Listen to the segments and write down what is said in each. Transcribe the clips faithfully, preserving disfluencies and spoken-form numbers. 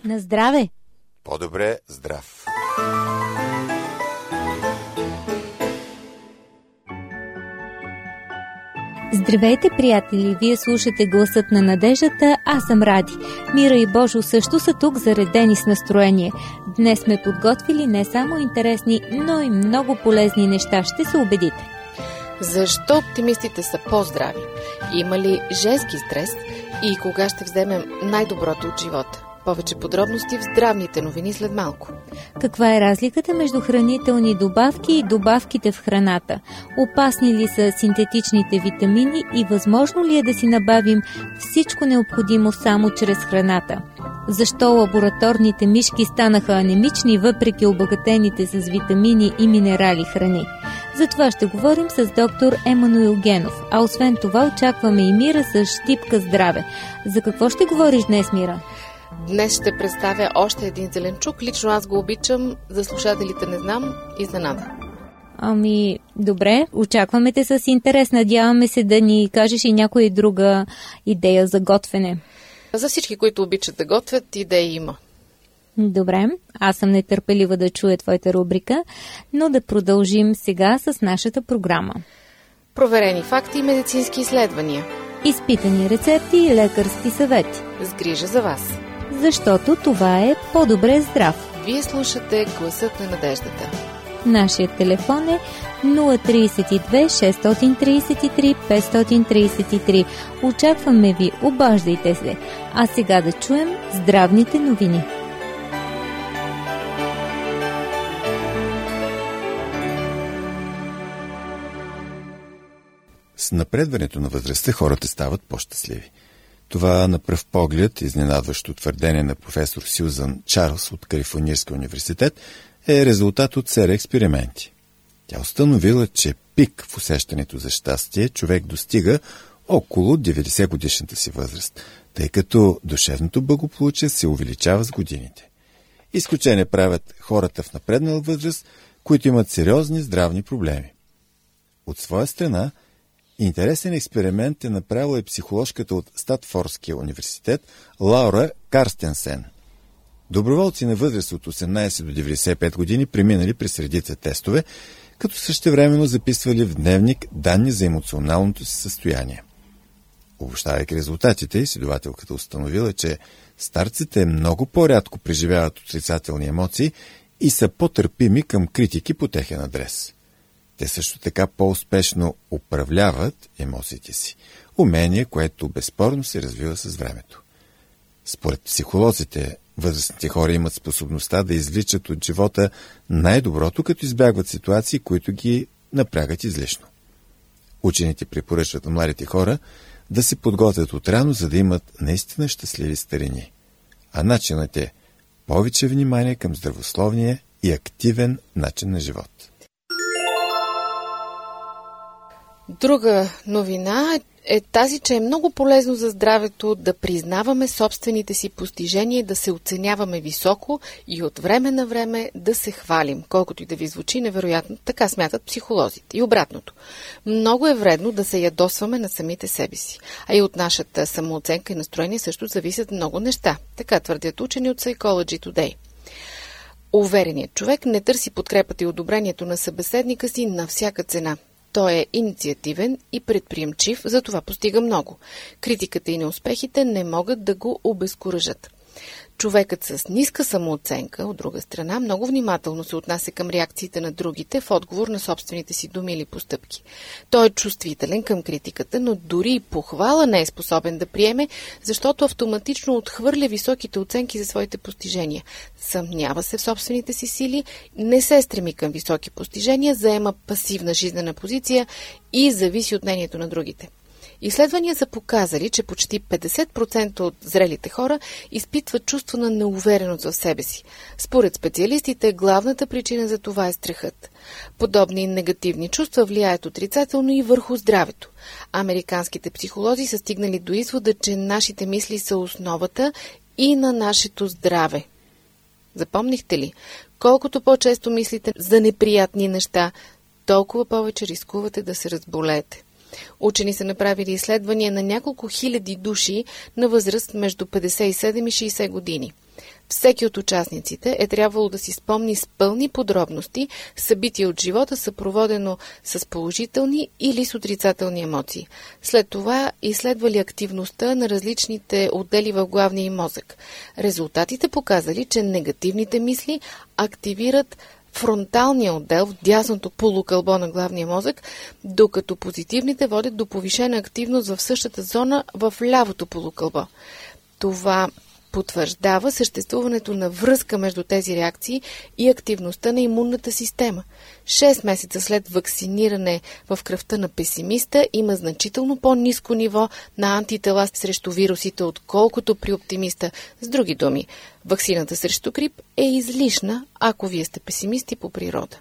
На здраве! По-добре здрав! Здравейте, приятели! Вие слушате Гласът на надеждата, аз съм Ради. Мира и Божо също са тук, заредени с настроение. Днес сме подготвили не само интересни, но и много полезни неща, ще се убедите. Защо оптимистите са по-здрави? Има ли женски стрес? И кога ще вземем най-доброто от живота? Повече подробности в здравните новини след малко. Каква е разликата между хранителни добавки и добавките в храната? Опасни ли са синтетичните витамини и възможно ли е да си набавим всичко необходимо само чрез храната? Защо лабораторните мишки станаха анемични въпреки обогатените с витамини и минерали храни? За това ще говорим с доктор Емануил Генов, а освен това очакваме и Мира с щипка здраве. За какво ще говориш днес, Мира? Днес ще представя още един зеленчук. Лично аз го обичам, за слушателите не знам, изненада. Ами, добре, очакваме те с интерес. Надяваме се да ни кажеш и някоя друга идея за готвене. За всички, които обичат да готвят, идеи има. Добре, аз съм нетърпелива да чуя твоята рубрика, но да продължим сега с нашата програма. Проверени факти и медицински изследвания. Изпитани рецепти и лекарски съвети. С грижа за вас. Защото това е по-добре здрав. Вие слушате Гласът на надеждата. Нашият телефон е нула три две шест три три пет три три. Очакваме ви, обаждайте се. А сега да чуем здравните новини. С напредването на възрастта хората стават по-щастливи. Това на пръв поглед изненадващо твърдение на професор Сюзан Чарлз от Калифорнийския университет е резултат от серия експерименти. Тя установила, че пик в усещането за щастие човек достига около деветдесет годишната си възраст, тъй като душевното благополучие се увеличава с годините. Изключение правят хората в напреднала възраст, които имат сериозни здравни проблеми. От своя страна, интересен експеримент е направила и психоложката от Статфордския университет Лаура Карстенсен. Доброволци на възраст от осемнадесет до деветдесет и пет години преминали през редица тестове, като същевременно записвали в дневник данни за емоционалното си състояние. Обобщавайки резултатите, изследователката установила, че старците много по-рядко преживяват отрицателни емоции и са по-търпими към критики по техен адрес. Те също така по-успешно управляват емоциите си, умение, което безспорно се развива с времето. Според психолозите, възрастните хора имат способността да извличат от живота най-доброто, като избягват ситуации, които ги напрягат излишно. Учените препоръчват на младите хора да се подготвят отрано, за да имат наистина щастливи старини. А начинът е повече внимание към здравословния и активен начин на живот. Друга новина е тази, че е много полезно за здравето да признаваме собствените си постижения и да се оценяваме високо и от време на време да се хвалим, колкото и да ви звучи невероятно, така смятат психолозите. И обратното. Много е вредно да се ядосваме на самите себе си. А и от нашата самооценка и настроение също зависят много неща. Така твърдят учени от Psychology Today. Увереният човек не търси подкрепата и одобрението на събеседника си на всяка цена. Той е инициативен и предприемчив, затова постига много. Критиката и неуспехите не могат да го обезкуражат. Човекът с ниска самооценка, от друга страна, много внимателно се отнася към реакциите на другите в отговор на собствените си думи или постъпки. Той е чувствителен към критиката, но дори и похвала не е способен да приеме, защото автоматично отхвърля високите оценки за своите постижения. Съмнява се в собствените си сили, не се стреми към високи постижения, заема пасивна жизнена позиция и зависи от мнението на другите. Изследвания са показали, че почти петдесет процента от зрелите хора изпитват чувство на неувереност в себе си. Според специалистите, главната причина за това е страхът. Подобни негативни чувства влияят отрицателно и върху здравето. Американските психолози са стигнали до извода, че нашите мисли са основата и на нашето здраве. Запомнихте ли? Колкото по-често мислите за неприятни неща, толкова повече рискувате да се разболеете. Учени са направили изследвания на няколко хиляди души на възраст между петдесет и седем и шейсет години. Всеки от участниците е трябвало да си спомни с пълни подробности събитие от живота, съпроводено с положителни или с отрицателни емоции. След това изследвали активността на различните отдели в главния им мозък. Резултатите показали, че негативните мисли активират фронталния отдел в дясното полукълбо на главния мозък, докато позитивните водят до повишена активност в същата зона в лявото полукълбо. Това потвърждава съществуването на връзка между тези реакции и активността на имунната система. Шест месеца след вакциниране в кръвта на песимиста има значително по-ниско ниво на антитела срещу вирусите, отколкото при оптимиста. С други думи, ваксината срещу грип е излишна, ако вие сте песимисти по природа.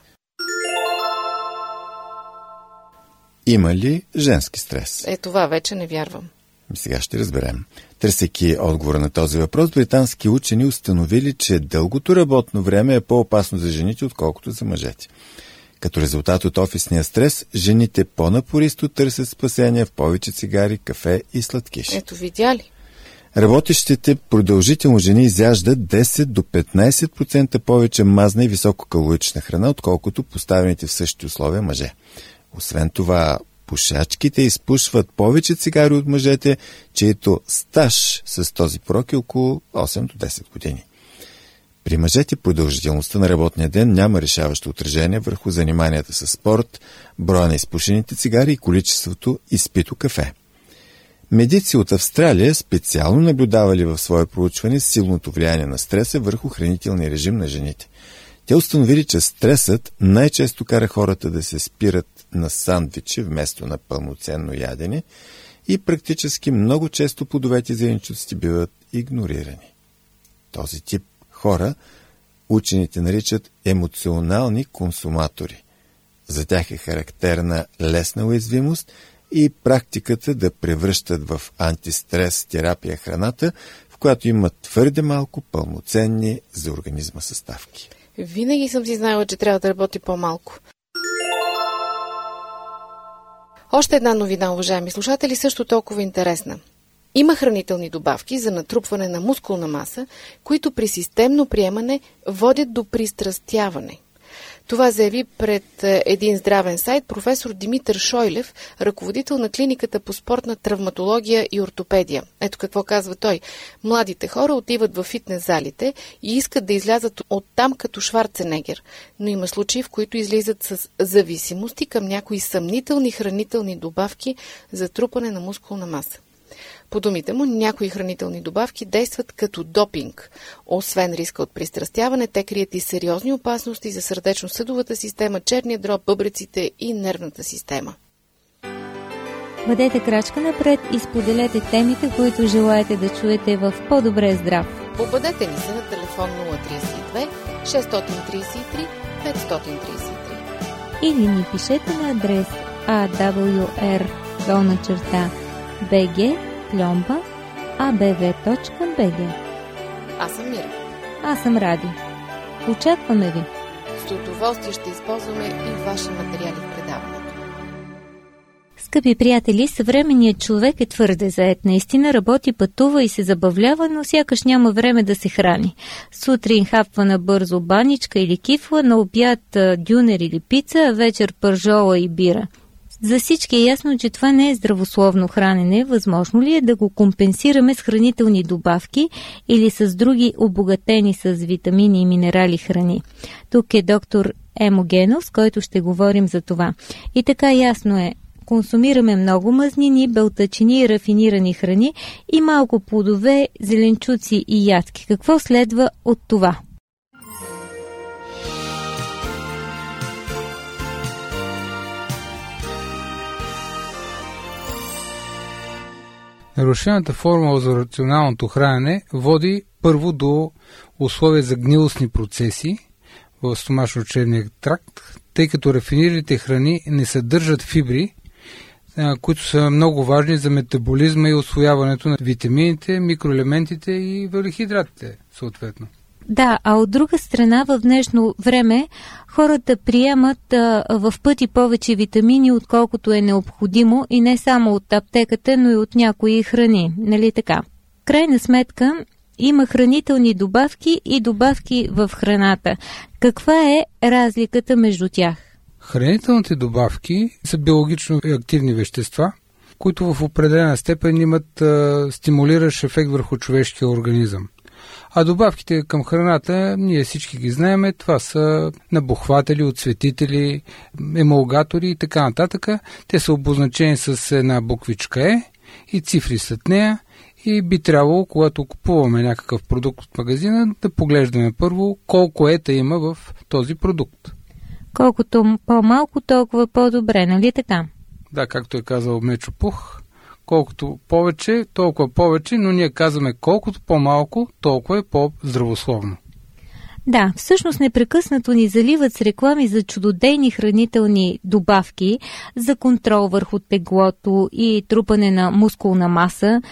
Има ли женски стрес? Е, това вече не вярвам. Сега ще разберем. Търсейки отговора на този въпрос, британски учени установили, че дългото работно време е по-опасно за жените, отколкото за мъжете. Като резултат от офисния стрес, жените по-напористо търсят спасение в повече цигари, кафе и сладкиши. Ето, видя ли? Работещите продължително жени изяждат десет до петнайсет процента повече мазна и висококалорична храна, отколкото поставените в същите условия мъже. Освен това, пушачките изпушват повече цигари от мъжете, чието стаж с този порок е около осем до десет години. При мъжете продължителността на работния ден няма решаващо отражение върху заниманията с спорт, броя на изпушените цигари и количеството изпито кафе. Медици от Австралия специално наблюдавали в свое проучване силното влияние на стреса върху хранителния режим на жените. Те установили, че стресът най-често кара хората да се спират на сандвичи вместо на пълноценно ядене и практически много често плодовете и зеленчуците биват игнорирани. Този тип хора учените наричат емоционални консуматори. За тях е характерна лесна уязвимост и практиката да превръщат в антистрес терапия храната, в която има твърде малко пълноценни за организма съставки. Винаги съм си знаела, че трябва да работи по-малко. Още една новина, уважаеми слушатели, също толкова интересна. Има хранителни добавки за натрупване на мускулна маса, които при системно приемане водят до пристрастяване. Това заяви пред един здравен сайт професор Димитър Шойлев, ръководител на клиниката по спортна травматология и ортопедия. Ето какво казва той. Младите хора отиват в фитнес залите и искат да излязат оттам като Шварценегер, но има случаи, в които излизат с зависимости към някои съмнителни хранителни добавки за трупане на мускулна маса. По думите му, някои хранителни добавки действат като допинг. Освен риска от пристрастяване, те крият и сериозни опасности за сърдечно-съдовата система, черния дроб, бъбреците и нервната система. Бъдете крачка напред и споделете темите, които желаете да чуете в По-добре здрав. Попадете ни се на телефон нула три две шест три три пет три три или ни пишете на адрес а дабъл ю ар долна черта би джи пломба а б в точка би джи. Аз съм Мира. Аз съм Ради. Очакваме ви. С удоволствие ще използваме и ваши материали в предаването. Скъпи приятели, съвременният човек е твърде заед. Наистина работи, пътува и се забавлява, но сякаш няма време да се храни. Сутрин хапва на бързо баничка или кифла, на обяд дюнер или пица, а вечер пържола и бира. За всички е ясно, че това не е здравословно хранене. Възможно ли е да го компенсираме с хранителни добавки или с други обогатени с витамини и минерали храни? Тук е доктор Емо Генов, с който ще говорим за това. И така ясно е, консумираме много мазнини, белтъчини и рафинирани храни и малко плодове, зеленчуци и ядки. Какво следва от това? Нарушената формула за рационалното хранене води първо до условия за гнилостни процеси в стомашно-чревния тракт, тъй като рафинираните храни не съдържат фибри, които са много важни за метаболизма и усвояването на витамините, микроелементите и въглехидратите, съответно. Да, а от друга страна в днешно време хората приемат а, в пъти повече витамини, отколкото е необходимо и не само от аптеката, но и от някои храни, нали така? Крайна сметка има хранителни добавки и добавки в храната. Каква е разликата между тях? Хранителните добавки са биологично активни вещества, които в определена степен имат а, стимулиращ ефект върху човешкия организъм. А добавките към храната, ние всички ги знаем, това са набухватели, отцветители, емулгатори и така нататък. Те са обозначени с една буквичка Е и цифри след нея и би трябвало, когато купуваме някакъв продукт от магазина, да поглеждаме първо колко ета има в този продукт. Колкото по-малко, толкова по-добре, нали така? Да, както е казал Мечо Пух, колкото повече, толкова повече, но ние казваме колкото по-малко, толкова е по-здравословно. Да, всъщност непрекъснато ни заливат с реклами за чудодейни хранителни добавки, за контрол върху теглото и трупане на мускулна маса,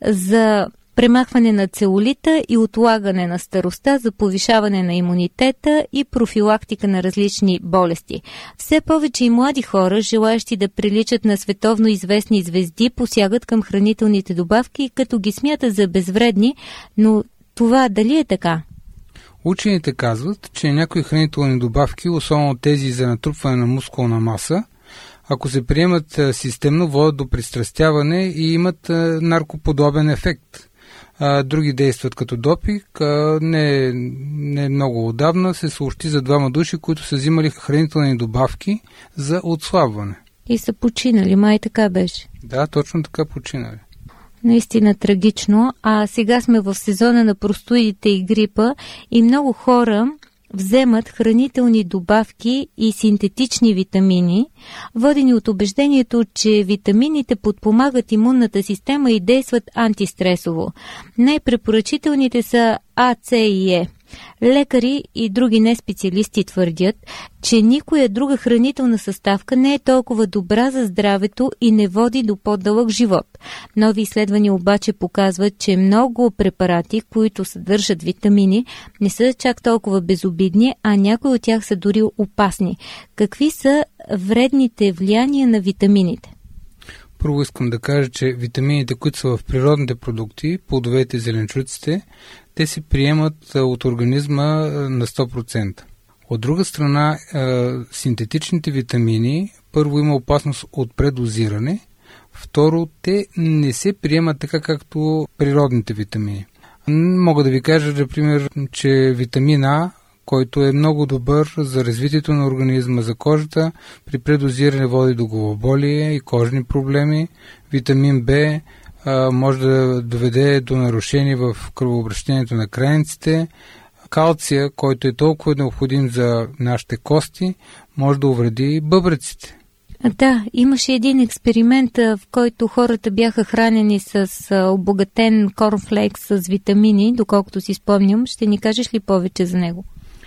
за премахване на целулита и отлагане на старостта, за повишаване на имунитета и профилактика на различни болести. Все повече и млади хора, желаящи да приличат на световно известни звезди, посягат към хранителните добавки, като ги смятат за безвредни, но това дали е така? Учените казват, че някои хранителни добавки, особено тези за натрупване на мускулна маса, ако се приемат системно, водят до пристрастяване и имат наркоподобен ефект. Други действат като допинг. Не, не много отдавна се съобщи за двама души, които са взимали хранителни добавки за отслабване. И са починали, май така беше. Да, точно така починали. Наистина трагично. А сега сме в сезона на простудите и грипа и много хора вземат хранителни добавки и синтетични витамини, водени от убеждението, че витамините подпомагат имунната система и действат антистресово. Най-препоръчителните са А, С и Е. Лекари и други неспециалисти твърдят, че никоя друга хранителна съставка не е толкова добра за здравето и не води до по-дълъг живот. Нови изследвания обаче показват, че много препарати, които съдържат витамини, не са чак толкова безобидни, а някои от тях са дори опасни. Какви са вредните влияния на витамините? Първо искам да кажа, че витамините, които са в природните продукти, плодовете и зеленчуците, те се приемат от организма на сто процента. От друга страна, синтетичните витамини, първо има опасност от предозиране, второ, те не се приемат така както природните витамини. Мога да ви кажа, например, че витамин А, който е много добър за развитието на организма, за кожата, при предозиране води до главоболие и кожни проблеми. Витамин Б а, може да доведе до нарушение в кръвообращението на крайниците. Калция, който е толкова необходим за нашите кости, може да увреди бъбреците. Да, имаше един експеримент, в който хората бяха хранени с обогатен корнфлейкс с витамини, доколкото си спомням. Ще ни кажеш ли повече за него?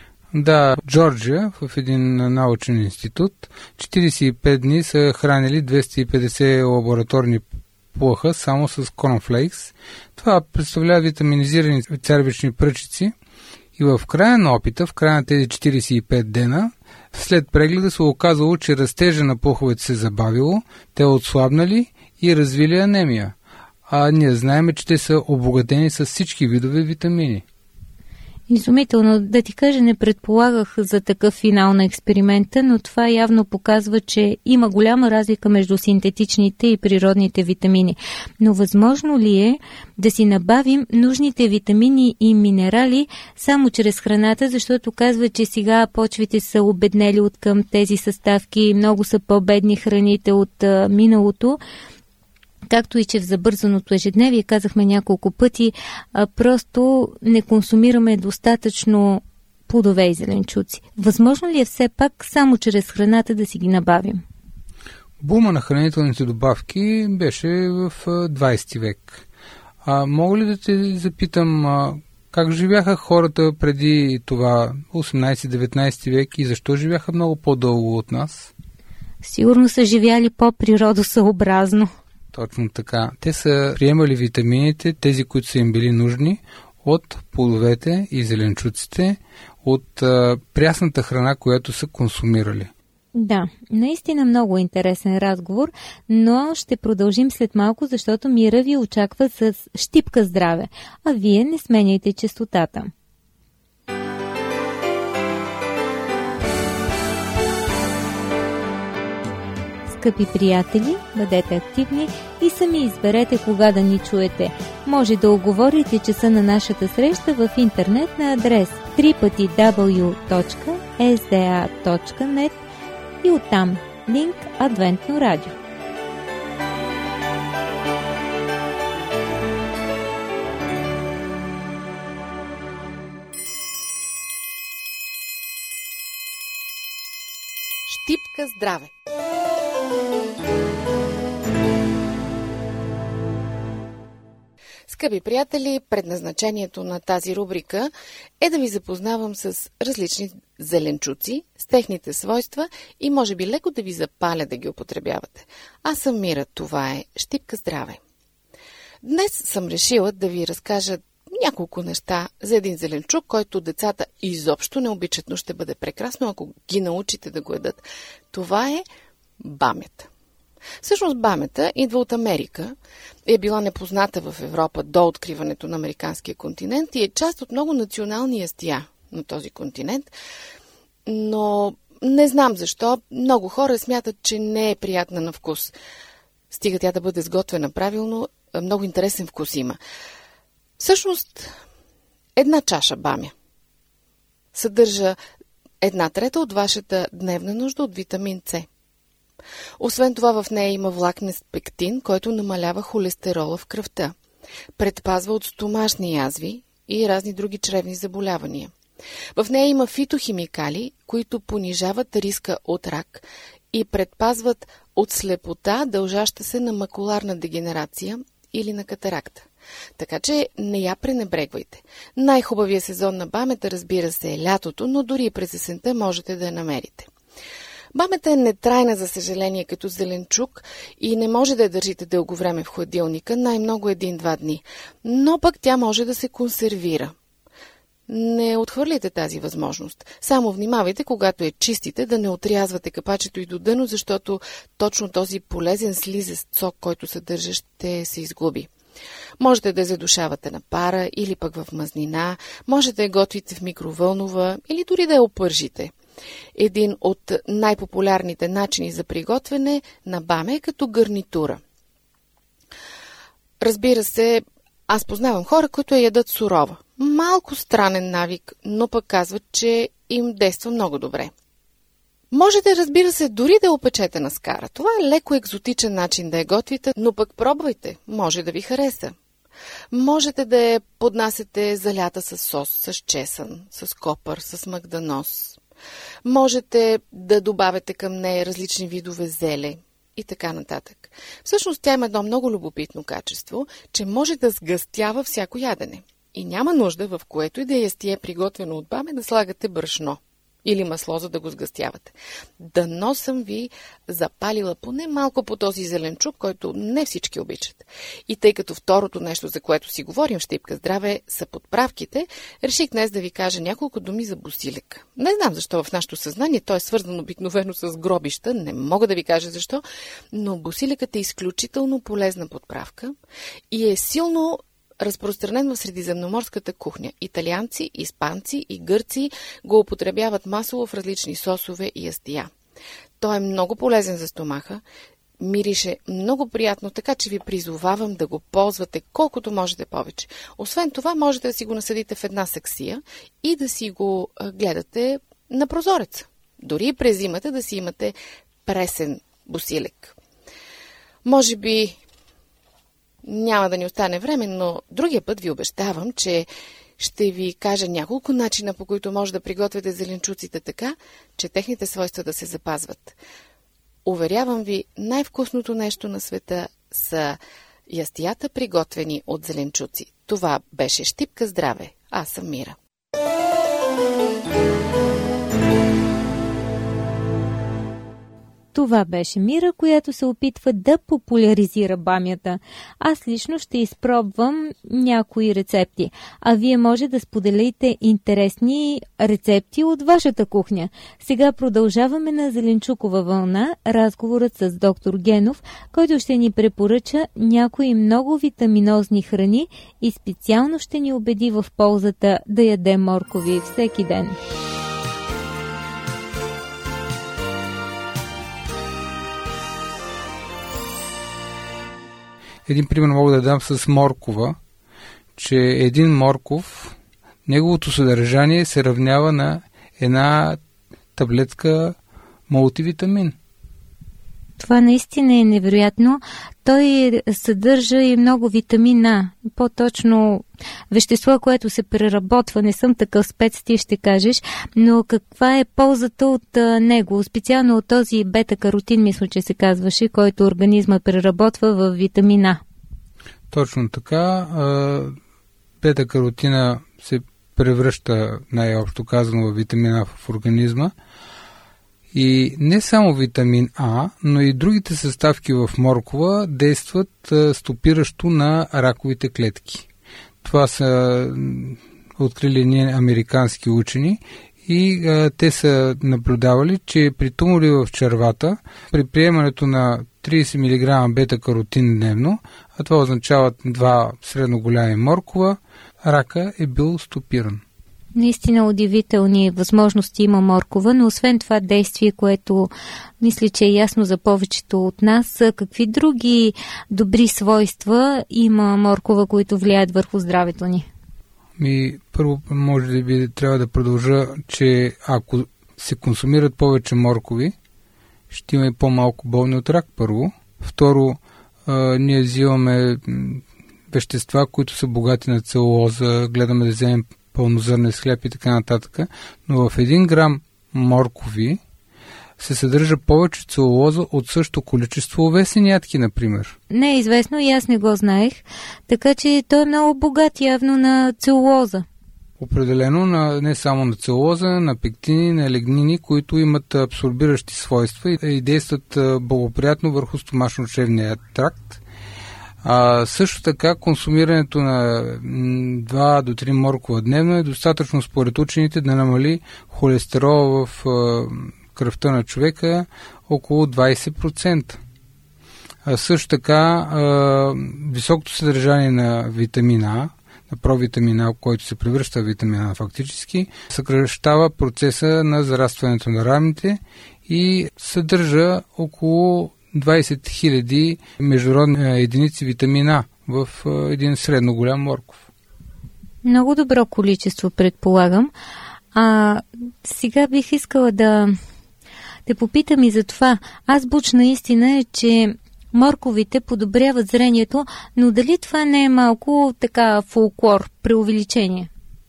Да, Джорджия, в един научен институт, четиридесет и пет дни са хранили двеста и петдесет лабораторни плъха само с корнфлейкс. Това представлява витаминизирани царевични пръчици и в края на опита, в края на тези четиридесет и пет дена, след прегледа се оказало, че растежа на плъховете се забавило, те отслабнали и развили анемия. А ние знаем, че те са обогатени с всички видове витамини. Изумително. Да ти кажа, не предполагах за такъв финал на експеримента, но това явно показва, че има голяма разлика между синтетичните и природните витамини. Но възможно ли е да си набавим нужните витамини и минерали само чрез храната, защото казва, че сега почвите са обеднели от към тези съставки, много са по-бедни храните от а, миналото. Както и че в забързаното ежедневие, казахме няколко пъти, а просто не консумираме достатъчно плодове и зеленчуци. Възможно ли е все пак само чрез храната да си ги набавим? Бума на хранителните добавки беше в двадесети век. А мога ли да те запитам а, как живяха хората преди това осемнадесети-деветнадесети век и защо живяха много по-дълго от нас? Сигурно са живяли по-природосъобразно. Точно така. Те са приемали витамините, тези, които са им били нужни, от плодовете и зеленчуците, от а, прясната храна, която са консумирали. Да, наистина много интересен разговор, но ще продължим след малко, защото Мира ви очаква с щипка здраве, а вие не сменяйте честотата. Скъпи приятели, бъдете активни и сами изберете кога да ни чуете. Може да оговорите часа на нашата среща в интернет на адрес три пъти дабъл ю точка ес ди ей точка нет и оттам линк Адвентно радио. Щипка здраве! Скъпи приятели, предназначението на тази рубрика е да ви запознавам с различни зеленчуци, с техните свойства и може би леко да ви запаля да ги употребявате. Аз съм Мира, това е Щипка здраве. Днес съм решила да ви разкажа няколко неща за един зеленчук, който децата изобщо не обичат, но ще бъде прекрасно, ако ги научите да го ядат. Това е бамята. Всъщност бамята идва от Америка, е била непозната в Европа до откриването на американския континент и е част от много национални ястия на този континент, но не знам защо. Много хора смятат, че не е приятна на вкус. Стига тя да бъде сготвена правилно, много интересен вкус има. Всъщност, една чаша бамя съдържа една трета от вашата дневна нужда от витамин С. Освен това в нея има влакнест пектин, който намалява холестерола в кръвта, предпазва от стомашни язви и разни други чревни заболявания. В нея има фитохимикали, които понижават риска от рак и предпазват от слепота, дължаща се на макуларна дегенерация или на катаракта. Така че не я пренебрегвайте. Най-хубавият сезон на бамята, разбира се, е лятото, но дори и през есента можете да я намерите. Бамята е нетрайна, за съжаление, като зеленчук и не може да я държите дълго време в хладилника, най-много един-два дни. Но пък тя може да се консервира. Не отхвърляйте тази възможност. Само внимавайте, когато я чистите, да не отрязвате капачето и до дъно, защото точно този полезен слизест сок, който съдържа, ще се изгуби. Можете да я задушавате на пара или пък в мазнина, можете да я готвите в микровълнова или дори да я опържите. Един от най-популярните начини за приготвяне на бамя е като гарнитура. Разбира се, аз познавам хора, които я ядат сурова. Малко странен навик, но пък казват, че им действа много добре. Можете, разбира се, дори да я опечете на скара. Това е леко екзотичен начин да я готвите, но пък пробвайте, може да ви хареса. Можете да я поднасяте залята с сос, с чесън, с копър, с магданос. Можете да добавяте към нея различни видове зеле и така нататък. Всъщност тя има едно много любопитно качество, че може да сгъстява всяко ядене. И няма нужда, в което и да ястие приготвено от бамя, да слагате брашно или масло, за да го сгъстявате. Дано съм ви запалила поне малко по този зеленчук, който не всички обичат. И тъй като второто нещо, за което си говорим в Щипка здраве, са подправките, реших днес да ви кажа няколко думи за босилек. Не знам защо в нашето съзнание, то е свързано обикновено с гробища, не мога да ви кажа защо, но босилекът е изключително полезна подправка и е силно разпространен в средиземноморската кухня. Италианци, испанци и гърци го употребяват масово в различни сосове и ястия. Той е много полезен за стомаха, мирише много приятно, така че ви призовавам да го ползвате колкото можете повече. Освен това, можете да си го насадите в една саксия и да си го гледате на прозореца. Дори и през зимата да си имате пресен босилек. Може би няма да ни остане време, но другия път ви обещавам, че ще ви кажа няколко начина, по които може да приготвяте зеленчуците така, че техните свойства да се запазват. Уверявам ви, най-вкусното нещо на света са ястията, приготвени от зеленчуци. Това беше Щипка здраве. Аз съм Мира. Това беше Мира, която се опитва да популяризира бамята. Аз лично ще изпробвам някои рецепти, а вие може да споделите интересни рецепти от вашата кухня. Сега продължаваме на Зеленчукова вълна, разговорът с доктор Генов, който ще ни препоръча някои много витаминозни храни и специално ще ни убеди в ползата да ядем моркови всеки ден. Един пример мога да дам с моркова, че един морков, неговото съдържание се равнява на една таблетка мултивитамин. Това наистина е невероятно. Той съдържа и много витамин А, по-точно вещество, което се преработва. Не съм такъв спец, ти ще кажеш, но каква е ползата от него? Специално от този бета-каротин, мисля, че се казваше, който организма преработва в витамин А. Точно така. Бета-каротина се превръща, най-общо казано, в витамин А в организма. И не само витамин А, но и другите съставки в моркова действат стопиращо на раковите клетки. Това са открили ние американски учени и а, те са наблюдавали, че при тумори в червата, при приемането на трийсет милиграма бета-каротин дневно, а това означава два средно голями моркова, рака е бил стопиран. Наистина удивителни възможности има моркова, но освен това действие, което мисля, че е ясно за повечето от нас, какви други добри свойства има моркова, които влияят върху здравето ни? Ми, първо, може би трябва да продължа, че ако се консумират повече моркови, ще има и по-малко болни от рак, първо. Второ, а, ние взимаме вещества, които са богати на целулоза, гледаме да вземем пълнозърнен хляб и така нататък, но в един грам моркови се съдържа повече целулоза от същото количество овесени ядки, например. Не е известно и аз не го знаех, така че той е много богат явно на целулоза. Определено на, не само на целулоза, на пектини, на лигнини, които имат абсорбиращи свойства и, и действат благоприятно върху стомашно-чревния тракт. А, също така консумирането на два до три моркова дневно е достатъчно според учените да намали холестерола в а, кръвта на човека около двайсет процента. А, също така а, високото съдържание на витамина, на провитамина, който се превръща в витамина фактически, съкращава процеса на зарастването на рамите и съдържа около двайсет хиляди международни единици витамина в един средно голям морков. Много добро количество, предполагам. А сега бих искала да те попитам и за това. Азбучна истина е, че морковите подобряват зрението, но дали това не е малко така фолклор, преувеличение?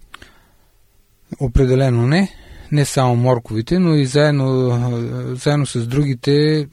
Определено не. Не само морковите, но и заедно, заедно с другите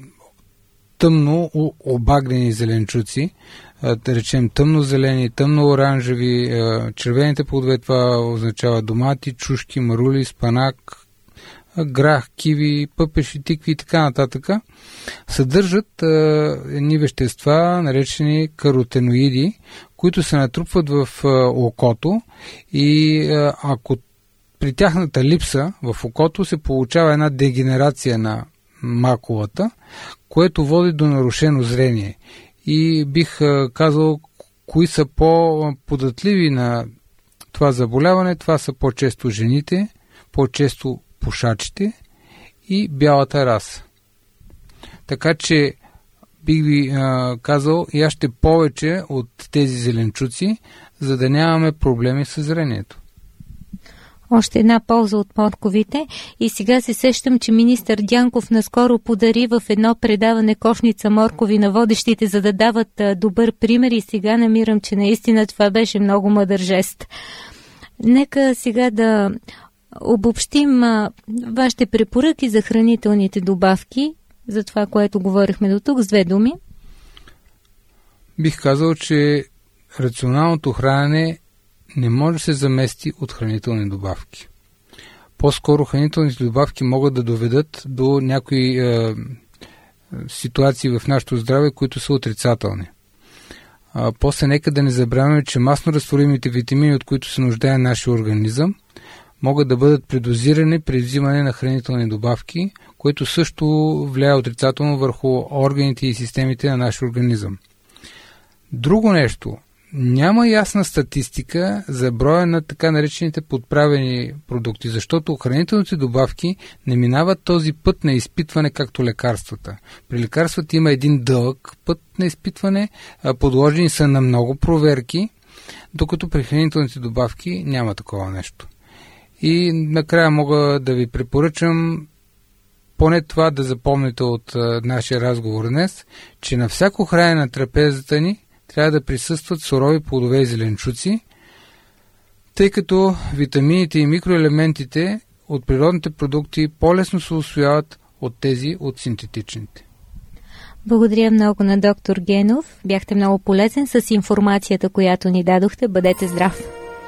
тъмно обагрени зеленчуци, да речем тъмно-зелени, тъмно-оранжеви, червените плодове, това означава домати, чушки, марули, спанак, грах, киви, пъпеши, тикви и така нататък, съдържат едни вещества, наречени каротеноиди, които се натрупват в окото и ако при тяхната липса в окото се получава една дегенерация на макулата, което води до нарушено зрение. И бих казал, кои са по-податливи на това заболяване, това са по-често жените, по-често пушачите и бялата раса. Така че бих ви а, казал, яжте повече от тези зеленчуци, за да нямаме проблеми с зрението. Още една полза от морковите и сега се сещам, че министър Дянков наскоро подари в едно предаване кошница моркови на водещите, за да дават а, добър пример и сега намирам, че наистина това беше много мъдър жест. Нека сега да обобщим а, вашите препоръки за хранителните добавки, за това, което говорихме до тук, с две думи. Бих казал, че рационалното хранене не може да се замести от хранителни добавки. По-скоро хранителните добавки могат да доведат до някои е, ситуации в нашето здраве, които са отрицателни. А, после нека да не забравяме, че масно разтворимите витамини, от които се нуждае нашия организъм, могат да бъдат предозирани при взимане на хранителни добавки, което също влияе отрицателно върху органите и системите на нашия организъм. Друго нещо. Няма ясна статистика за броя на така наречените подправени продукти, защото хранителните добавки не минават този път на изпитване както лекарствата. При лекарствата има един дълъг път на изпитване, подложени са на много проверки, докато при хранителните добавки няма такова нещо. И накрая мога да ви препоръчам поне това да запомните от а, нашия разговор днес, че на всяко хранене на трапезата ни трябва да присъстват сурови плодове и зеленчуци, тъй като витамините и микроелементите от природните продукти по-лесно се усвояват от тези от синтетичните. Благодаря много на доктор Генов. Бяхте много полезен с информацията, която ни дадохте. Бъдете здрав!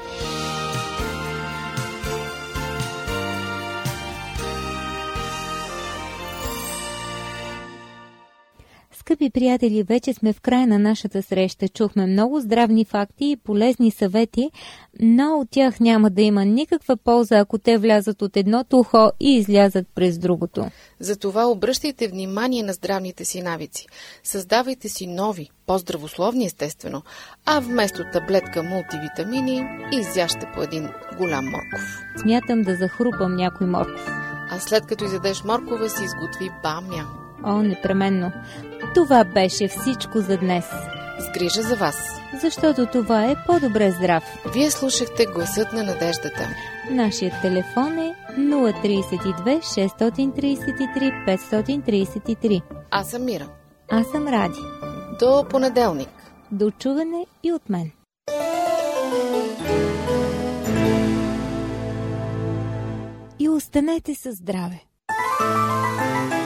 Скъпи приятели, вече сме в края на нашата среща. Чухме много здравни факти и полезни съвети, но от тях няма да има никаква полза, ако те влязат от едното ухо и излязат през другото. Затова обръщайте внимание на здравните си навици. Създавайте си нови, по-здравословни естествено, а вместо таблетка мултивитамини изяжте по един голям морков. Смятам да захрупам някой морков. А след като изядеш моркова, си изготви бамя. О, непременно. Това беше всичко за днес. С грижа за вас. Защото това е по-добре здрав. Вие слушахте Гласът на надеждата. Нашият телефон е нула три две шест три три пет три три. Аз съм Мира. Аз съм Ради. До понеделник. До чуване и от мен. И останете със здраве.